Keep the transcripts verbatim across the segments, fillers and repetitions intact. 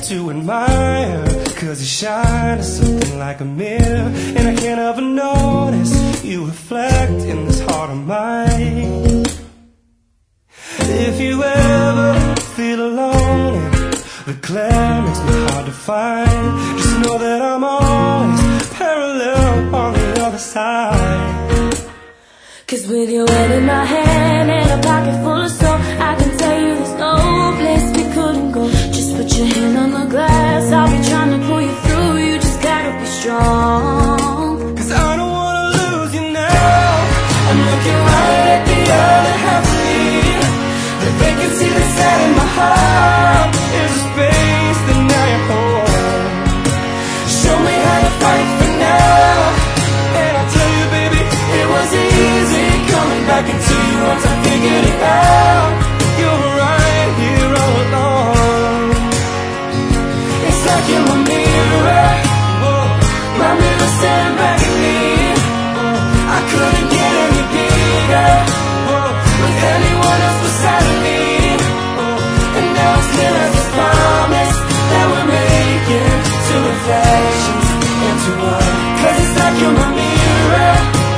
to admire, cause you shine as something like a mirror, and I can't help but notice you reflect in this heart of mine. If you ever feel alone and the glare makes me hard to find, just know that I'm always parallel on the other side. Cause with your head in my hand and a pocket full of soap, I can tell you there's no place we couldn't go. Just put your hand on the glass, I'll be trying to pull you through. You just gotta be strong. Cause I don't wanna lose you now. I'm looking right at the other half of me. The vacancy that's out in my heart is a space that now you're home. Show me how to fight for now, and I'll tell you, baby, it was easy coming back into you once I figured it out. You were right here all along. It's like you're my mirror, my mirror staring back at me. I couldn't get any bigger with anyone else beside of me. And now it's clear as a promise that we're making two reflections into one. Cause it's like you're my mirror,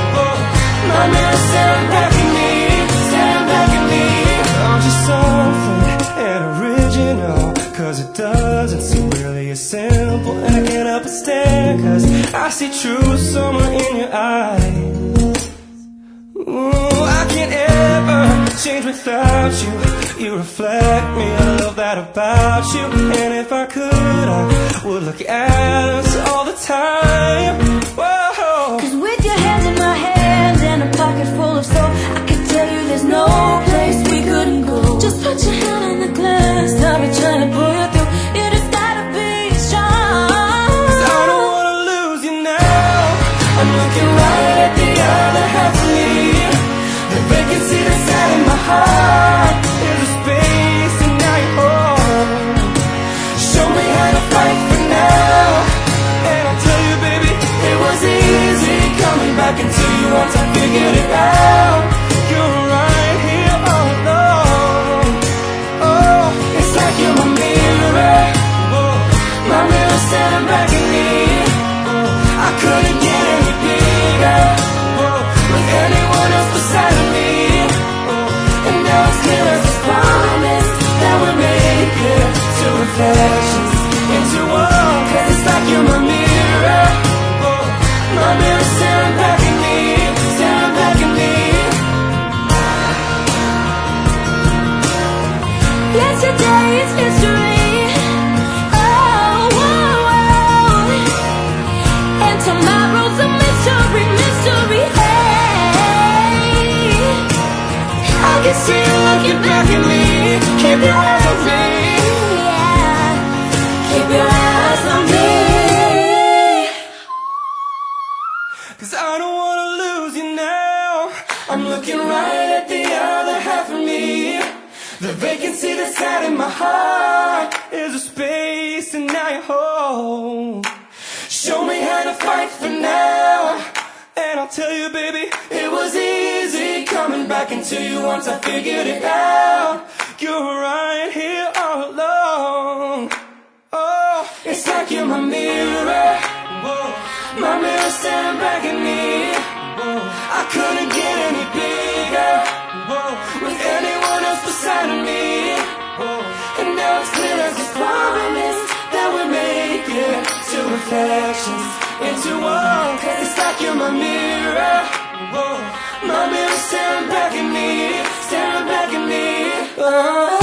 my mirror staring back at me, staring back at me. I'm just something and original, cause it doesn't seem really as simple. And I can't help but stare, cause I see truth somewhere in your eyes. Ooh, I can't ever change without you. You reflect me, I love that about you. And if I could, I would look at us all the time. Whoa. Cause with your hands in my hands and a pocket full of soap, I can tell you there's no place we couldn't go. Just put your hand on the glass, I'll be trying to pull you through. You just gotta be strong. Cause I don't wanna lose you now. I'm looking right at the other half of me. The vacancy that's out in my heart is a space, and now you're home. Show me how to fight for now, and I'll tell you, baby, it was easy coming back into you once I figured it out. You're right here all along. Oh, it's like you're my mirror, my mirror staring back at me. I couldn't get any bigger with anyone else beside of me. And now it's clear as a promise that we're making two reflections into one. Cause it's like you're my mirror, my mirror staring back at me, staring back at me. Yesterday is history, oh, whoa, whoa. And tomorrow's a mystery, mystery, hey. I can see you looking back at me. Keep your eyes on me, Yeah, keep your eyes on me. cause I don't wanna lose you now. I'm looking right at the other half of me. The vacancy that's out in my heart is a space, and now you're home. Show me how to fight for now, and I'll tell you, baby, it was easy coming back into you once I figured it out. You're right here all along. Oh, it's like you're my mirror, my mirror staring back at me. I couldn't get any bigger with anyone else beside of me. And now it's clear as a promise that we're making two reflections into one. Cause it's like you're my mirror, my mirror staring back at me, staring back at me. Oh.